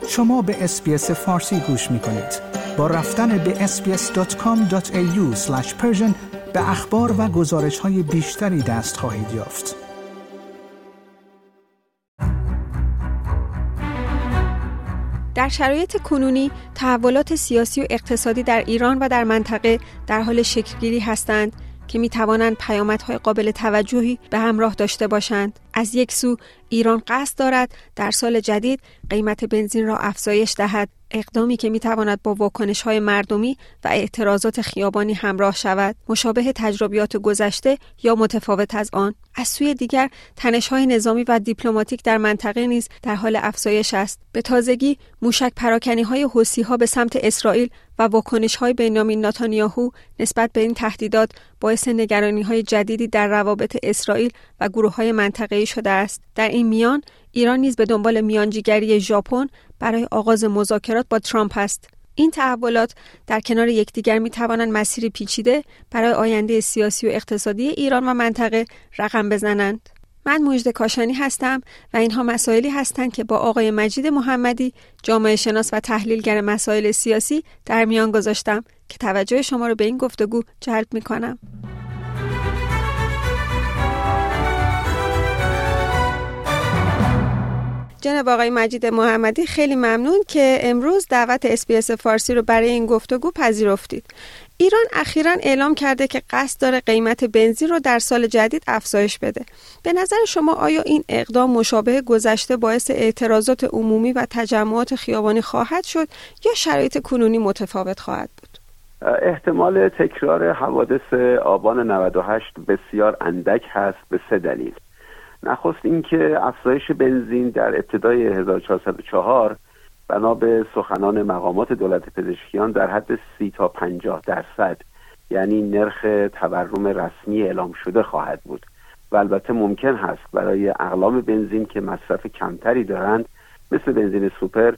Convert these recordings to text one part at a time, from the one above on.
شما به اس‌بی‌اس فارسی گوش می‌کنید. با رفتن به sbs.com.au/persian به اخبار و گزارش‌های بیشتری دست خواهید یافت. در شرایط کنونی تحولات سیاسی و اقتصادی در ایران و در منطقه در حال شکل‌گیری هستند که می‌توانند پیامدهای قابل توجهی به همراه داشته باشند. از یک سو ایران قصد دارد در سال جدید قیمت بنزین را افزایش دهد، اقدامی که می‌تواند با واکنش‌های مردمی و اعتراضات خیابانی همراه شود، مشابه تجربیات گذشته یا متفاوت از آن. از سوی دیگر تنش‌های نظامی و دیپلماتیک در منطقه نیز در حال افزایش است. به تازگی موشک پراکنی‌های حوثی‌ها به سمت اسرائیل و واکنش‌های بنیامین نتانیاهو نسبت به این تهدیدات باعث نگرانی‌های جدیدی در روابط اسرائیل و گروه‌های منطقه‌ای شده است. در این میان ایران نیز به دنبال میانجیگری ژاپن برای آغاز مذاکرات با ترامپ است. این تحولات در کنار یکدیگر می‌توانند مسیری پیچیده برای آینده سیاسی و اقتصادی ایران و منطقه رقم بزنند. من مژده کاشانی هستم و اینها مسائلی هستند که با آقای مجید محمدی، جامعه شناس و تحلیلگر مسائل سیاسی در میان گذاشتم که توجه شما رو به این گفتگو جلب می‌کنم. جناب آقای مجید محمدی، خیلی ممنون که امروز دعوت اس‌بی‌اس فارسی رو برای این گفتگو پذیرفتید. ایران اخیراً اعلام کرده که قصد داره قیمت بنزین رو در سال جدید افزایش بده. به نظر شما آیا این اقدام مشابه گذشته باعث اعتراضات عمومی و تجمعات خیابانی خواهد شد یا شرایط کنونی متفاوت خواهد بود؟ احتمال تکرار حوادث آبان 98 بسیار اندک هست به 3 دلیل. نخست اینکه افزایش بنزین در ابتدای 1404 بنا به سخنان مقامات دولت پزشکیان در حد 30 تا 50%، یعنی نرخ تورم رسمی اعلام شده خواهد بود و البته ممکن هست برای اقلام بنزین که مصرف کمتری دارند مثل بنزین سوپر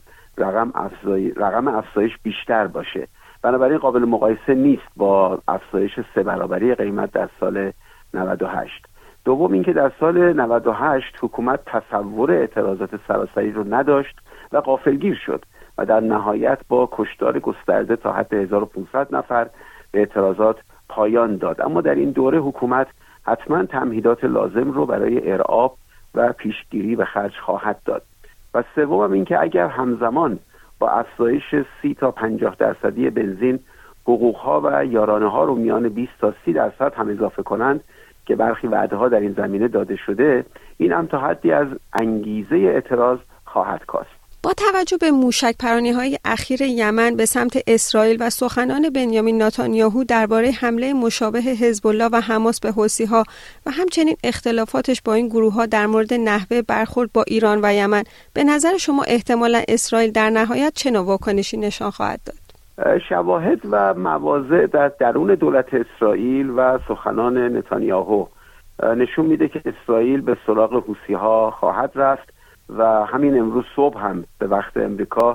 رقم افزایش بیشتر باشه. بنابراین قابل مقایسه نیست با افزایش 3 برابری قیمت در سال 98. دوم اینکه در سال 98 حکومت تصور اعتراضات سراسری رو نداشت و غافلگیر شد و در نهایت با کشتار گسترده تا حد 1500 نفر به اعتراضات پایان داد. اما در این دوره حکومت حتما تمهیدات لازم رو برای ارعاب و پیشگیری به خرج خواهد داد. و سوم اینکه اگر همزمان با افزایش 30 تا 50% بنزین حقوق‌ها و یارانه‌ها رو میان 20 تا 30% هم اضافه کنند که برخی وعده‌ها در این زمینه داده شده، این هم تا حدی از انگیزه اعتراض خواهد کاست. با توجه به موشک پرانی‌های اخیر یمن به سمت اسرائیل و سخنان بنیامین نتانیاهو درباره حمله مشابه حزب الله و حماس به حوثی‌ها و همچنین اختلافاتش با این گروه‌ها در مورد نحوه برخورد با ایران و یمن، به نظر شما احتمالاً اسرائیل در نهایت چه نوع واکنشی نشان خواهد داد؟ شواهد و مواضع در درون دولت اسرائیل و سخنان نتانیاهو نشون میده که اسرائیل به سراغ حوثی‌ها خواهد رفت و همین امروز صبح هم به وقت امریکا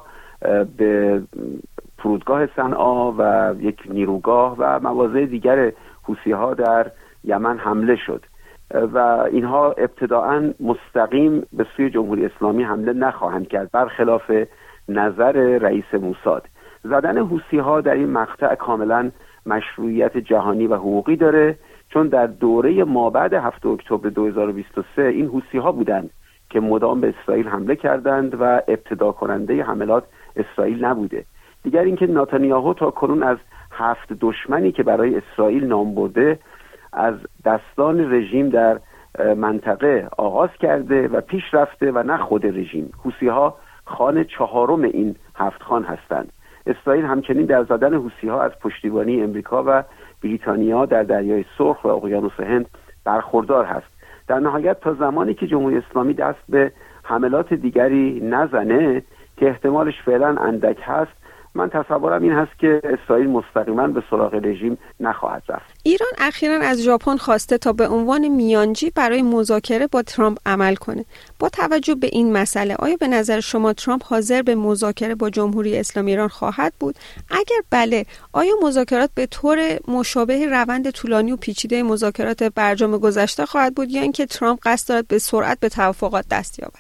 به فرودگاه صنعا و یک نیروگاه و مواضع دیگر حوثی‌ها در یمن حمله شد و اینها ابتداعاً مستقیم به سوی جمهوری اسلامی حمله نخواهند کرد، برخلاف نظر رئیس موساد. زدن حوثی‌ها در این مقطع کاملا مشروعیت جهانی و حقوقی داره، چون در دوره مابعد 7 اکتبر 2023 این حوثی‌ها بودند که مدام به اسرائیل حمله کردند و ابتدا کننده حملات اسرائیل نبوده. دیگر اینکه نتانیاهو تا کنون از 7 دشمنی که برای اسرائیل نام برده از دستان رژیم در منطقه آغاز کرده و پیش رفته و نه خود رژیم. حوثی‌ها خان 4م این 7 خان هستند. اسرائیل همچنین در زدن حوثی‌ها از پشتیبانی امریکا و بریتانیا در دریای سرخ و اقیانوس هند برخوردار هست. در نهایت تا زمانی که جمهوری اسلامی دست به حملات دیگری نزنه که احتمالش فعلا اندک هست، من تصورم این هست که اسرائیل مستقیما به سراغ رژیم نخواهد رفت. ایران اخیراً از ژاپن خواسته تا به عنوان میانجی برای مذاکره با ترامپ عمل کنه. با توجه به این مسئله آیا به نظر شما ترامپ حاضر به مذاکره با جمهوری اسلامی ایران خواهد بود؟ اگر بله، آیا مذاکرات به طور مشابه روند طولانی و پیچیده مذاکرات برجام گذشته خواهد بود یا اینکه ترامپ قصد دارد به سرعت به توافقات دست یابد؟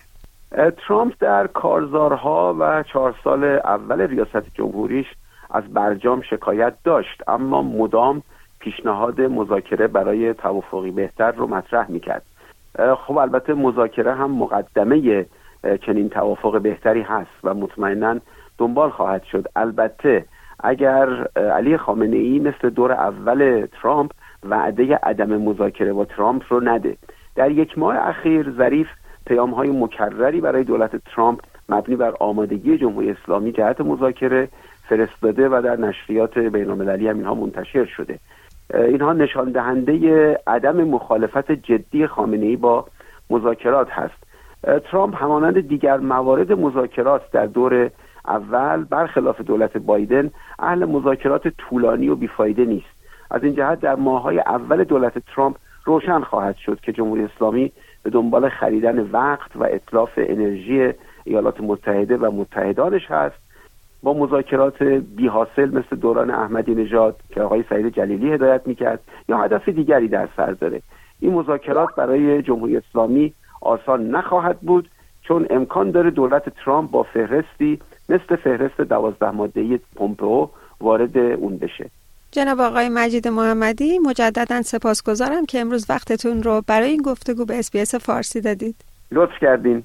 ترامپ در کارزارها و 4 سال اول ریاست جمهوریش از برجام شکایت داشت، اما مدام پیشنهاد مذاکره برای توافقی بهتر رو مطرح میکرد. خب البته مذاکره هم مقدمه چنین توافق بهتری هست و مطمئناً دنبال خواهد شد. البته اگر علی خامنه‌ای مثل دور اول ترامپ وعده عدم مذاکره با ترامپ رو نده. در 1 ماه اخیر ظریف پیام‌های مکرری برای دولت ترامپ مبنی بر آمادگی جمهوری اسلامی جهت مذاکره فرستاده و در نشریات بین‌المللی هم اینها منتشر شده. اینها نشان دهنده عدم مخالفت جدی خامنه‌ای با مذاکرات هست. ترامپ همانند دیگر موارد مذاکرات در دور اول برخلاف دولت بایدن اهل مذاکرات طولانی و بیفایده نیست. از این جهت در ماه‌های اول دولت ترامپ روشن خواهد شد که جمهوری اسلامی به دنبال خریدن وقت و اتلاف انرژی ایالات متحده و متحدانش هست، با مذاکرات بی حاصل مثل دوران احمدی نژاد که آقای سعید جلیلی هدایت میکرد یا هدف دیگری در سر داره. این مذاکرات برای جمهوری اسلامی آسان نخواهد بود، چون امکان داره دولت ترامپ با فهرستی مثل فهرست 12 ماده‌ای پومپئو وارد اون بشه. جناب آقای مجید محمدی، مجدداً سپاسگزارم که امروز وقتتون رو برای این گفتگو به SBS فارسی دادید. لطف کردین.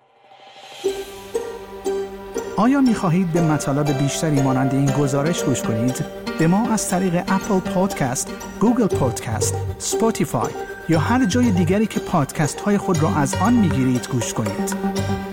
آیا می‌خواهید به مطالب بیشتری مانند این گزارش گوش کنید؟ به ما از طریق اپل پادکست، گوگل پادکست، اسپاتیفای یا هر جای دیگری که پادکست‌های خود را از آن می‌گیرید گوش کنید.